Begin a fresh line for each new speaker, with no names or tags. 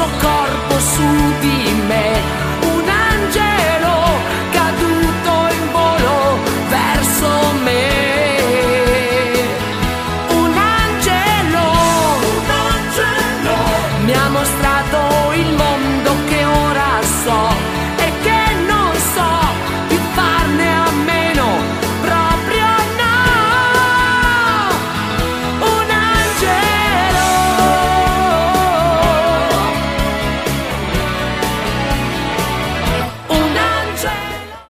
suo corpo su di me, un angelo caduto in volo verso me. Un angelo mi ha mostrato il mondo